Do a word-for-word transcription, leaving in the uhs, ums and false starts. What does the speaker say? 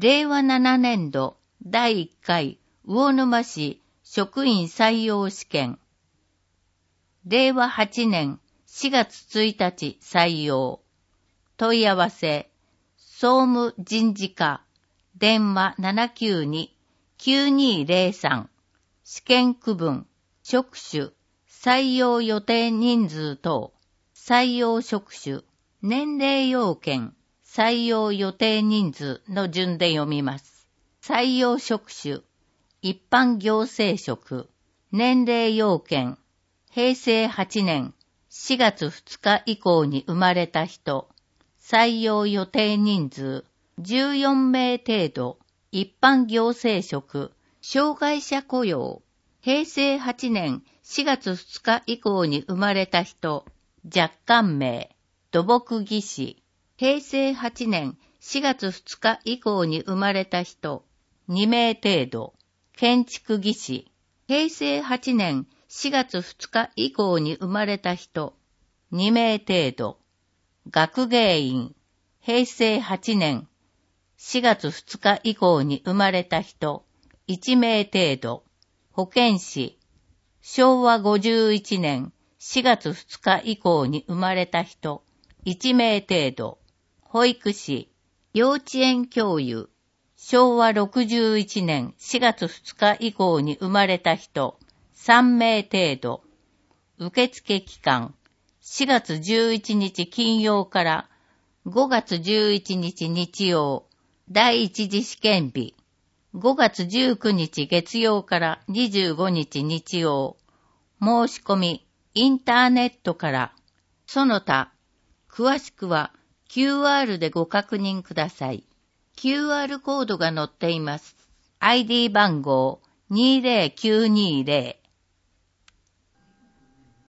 れいわななねんどだいいっかい魚沼市職員採用試験。れいわはちねんしがつついたち採用。問い合わせ、総務人事課、電話 ななきゅうに きゅうにーぜろさん。試験区分、職種、採用予定人数等、採用職種、年齢要件、採用予定人数の順で読みます。採用職種、一般行政職、年齢要件、へいせいはちねんしがつふつか以降に生まれた人、採用予定人数じゅうよんめい程度、一般行政職、障害者雇用、へいせいはちねんしがつふつか以降に生まれた人、若干名、土木技師、へいせいはちねんしがつふつか以降に生まれた人、にめい程度、建築技師、へいせいはちねんしがつふつか以降に生まれた人、にめい程度、学芸員、へいせいはちねんしがつふつか以降に生まれた人、いちめい程度、保健師、しょうわごじゅういちねんしがつふつか以降に生まれた人、いちめい程度、保育士、幼稚園教諭、しょうわろくじゅういちねんしがつふつか以降に生まれた人、さんめい程度、受付期間、しがつじゅういちにち金曜からごがつじゅういちにち日曜、第一次試験日、ごがつじゅうくにち月曜からにじゅうごにち日曜、申し込み、インターネットから、その他、詳しくは キューアール でご確認ください。キューアール コードが載っています。アイディー 番号にーぜろきゅうにーぜろ